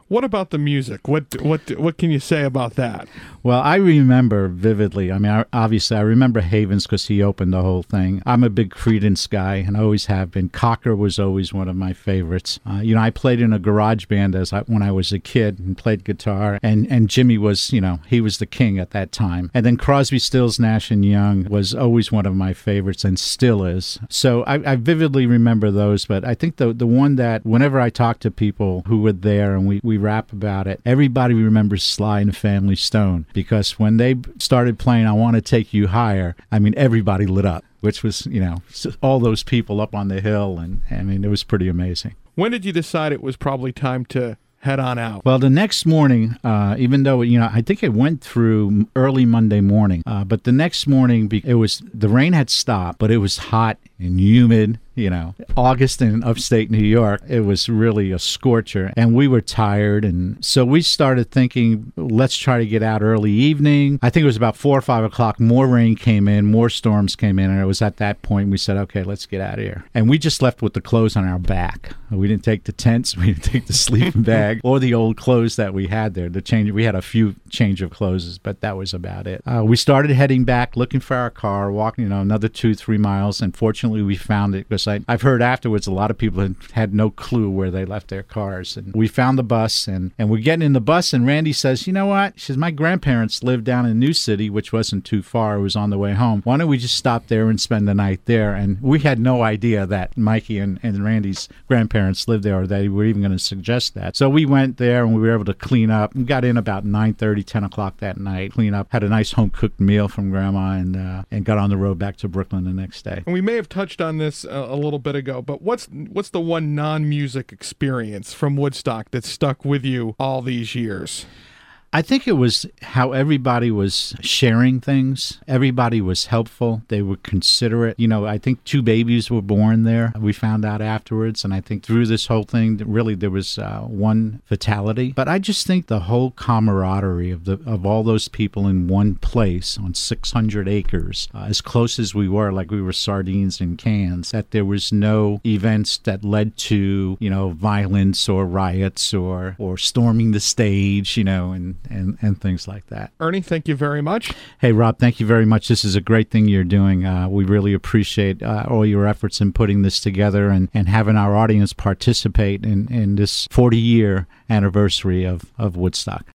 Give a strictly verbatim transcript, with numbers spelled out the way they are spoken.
What about the music? What what what can you say about that? Well, I remember vividly. I mean, I, obviously, I remember Havens because he opened the whole thing. I'm a big Creedence guy, and I always have been. Cocker was always one of my favorites. Uh, you know, I played in a garage band as I, when I was a kid and played guitar, and, and Jimmy was, you know, he was the king at that time. And then Crosby, Stills, Nash and Young was always one of my favorites and still is. So I, I vividly remember those, but I think the the one that whenever I talk to people who were there and we, we rap about it, everybody remembers Sly and the Family Stone. Because when they started playing I Want to Take You Higher, I mean, everybody lit up, which was, you know, all those people up on the hill. And I mean, it was pretty amazing. When did you decide it was probably time to head on out? Well, the next morning, uh, even though, you know, I think it went through early Monday morning, uh, but the next morning, it was, the rain had stopped, but it was hot and humid. You know, August in upstate New York, it was really a scorcher, and we were tired, and so we started thinking, let's try to get out early evening. I think it was about four or five o'clock. More rain came in, more storms came in, and it was at that point we said, okay, let's get out of here. And we just left with the clothes on our back. We didn't take the tents, we didn't take the sleeping bag, or the old clothes that we had there. The change, we had a few change of clothes, but that was about it. Uh, we started heading back, looking for our car, walking, you know, another two, three miles, and fortunately we found it because I, I've heard afterwards a lot of people had, had no clue where they left their cars. And we found the bus, and, and we're getting in the bus, and Randy says, you know what? She says, my grandparents lived down in New City, which wasn't too far. It was on the way home. Why don't we just stop there and spend the night there? And we had no idea that Mikey and, and Randy's grandparents lived there or that they were even going to suggest that. So we went there, and we were able to clean up. We got in about nine thirty, ten o'clock that night, clean up, had a nice home-cooked meal from Grandma, and, uh, and got on the road back to Brooklyn the next day. And we may have touched on this uh, a little bit ago, but what's what's the one non-music experience from Woodstock that stuck with you all these years? I think it was how everybody was sharing things. Everybody was helpful. They were considerate. You know, I think two babies were born there. We found out afterwards. And I think through this whole thing, really there was uh, one fatality. But I just think the whole camaraderie of the of all those people in one place on six hundred acres, uh, as close as we were, like we were sardines in cans, that there was no events that led to, you know, violence or riots or, or storming the stage, you know, and And, and things like that. Ernie, thank you very much. Hey, Rob, thank you very much. This is a great thing you're doing. Uh, we really appreciate uh, all your efforts in putting this together and, and having our audience participate in, in this forty-year anniversary of, of Woodstock.